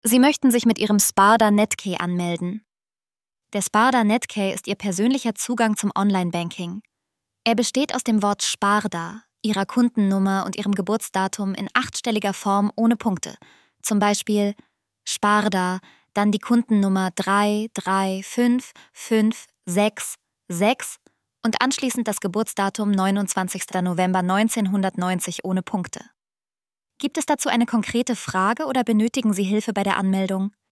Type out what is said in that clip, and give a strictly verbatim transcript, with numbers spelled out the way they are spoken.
Sie möchten sich mit Ihrem Sparda Netkey anmelden. Der Sparda Netkey ist Ihr persönlicher Zugang zum Online-Banking. Er besteht aus dem Wort Sparda, Ihrer Kundennummer und Ihrem Geburtsdatum in achtstelliger Form ohne Punkte. Zum Beispiel Sparda, dann die Kundennummer drei drei fünf fünf sechs sechs und anschließend das Geburtsdatum neunundzwanzigster November neunzehnhundertneunzig ohne Punkte. Gibt es dazu eine konkrete Frage oder benötigen Sie Hilfe bei der Anmeldung?